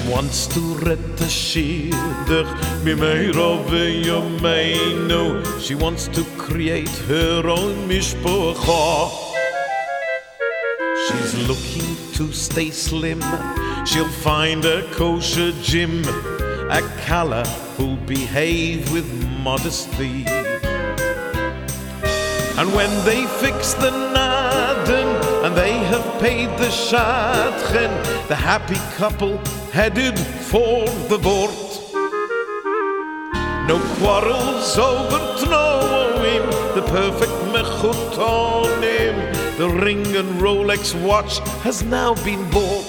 wants to read the shidduch Mimeiro v'yomeinu. She wants to create her own mishpocha. She's looking to stay slim. She'll find a kosher gym, a kala who'll behave with modesty. And when they fix the naden and they have paid the shadchen, the happy couple headed for the vort. No quarrels over Tnoim, the perfect mechutonim. The ring and Rolex watch has now been bought.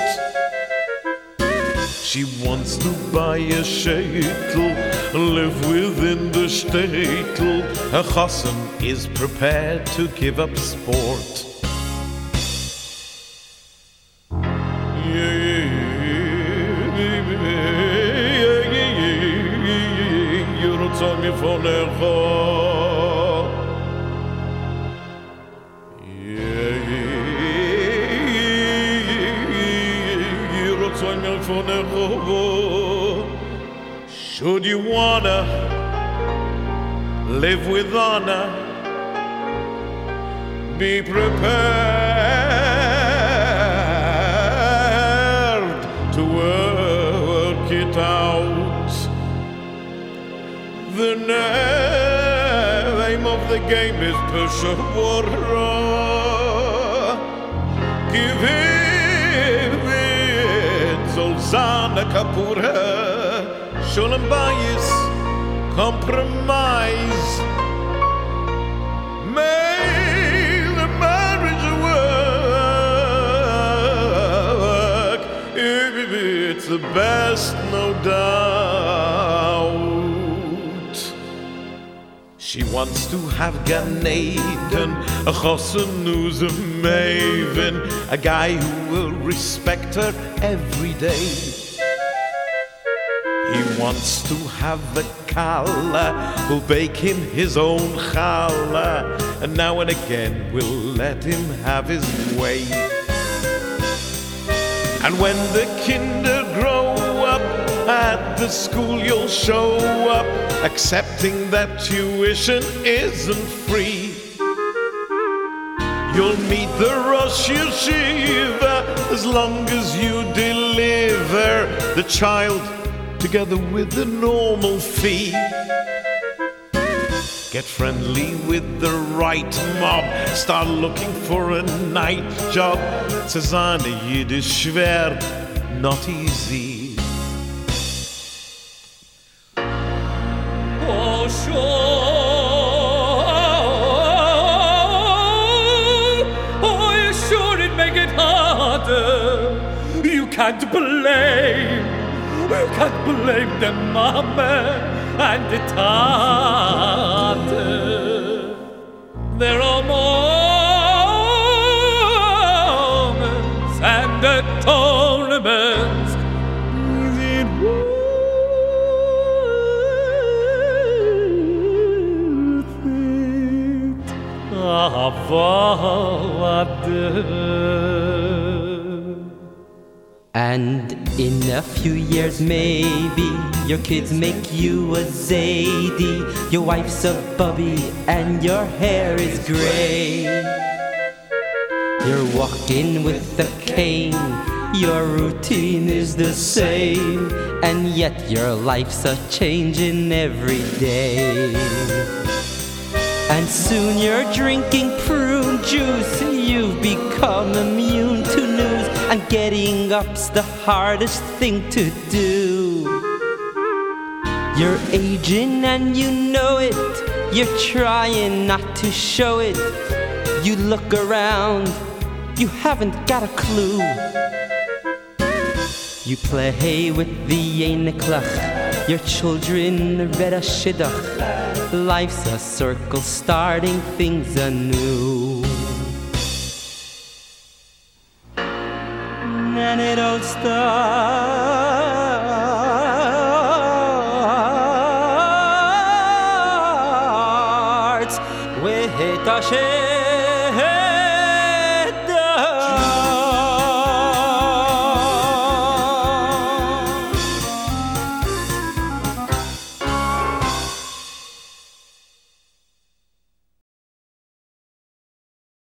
She wants to buy a sheitel, live within the shtetl. Her chassan is prepared to give up sport. Should you wanna live with honor, be prepared to work it out. The name of the game is Peshawara. Give it Zolzana Kapura. Sholem Bayis, compromise. Make the marriage work. It's the best, no doubt. She wants to have Gan Eden, a chassan who's a maven, a guy who will respect her every day. He wants to have a kala who'll bake him his own challah, and now and again will let him have his way. And when the kinder grow up, at the school you'll show up, accepting that tuition isn't free. You'll meet the Rosh Yeshiva as long as you deliver the child together with the normal fee. Get friendly with the right mob, start looking for a night job. Cezanne Yiddish schwer, not easy. Oh, sure, it make it harder. You can't blame the mama and the tate. There are moments and atonements that worth it. And in a few years maybe your kids make you a Zadie, your wife's a bubby and your hair is gray. You're walking with a cane, your routine is the same, and yet your life's a changing every day. And soon you're drinking prune juice, you've become immune to news, and getting up's the hardest thing to do. You're aging and you know it, you're trying not to show it. You look around, you haven't got a clue. You play with the Eineklach, your children read a shidduch. Life's a circle, starting things anew. And it all starts with Hashem.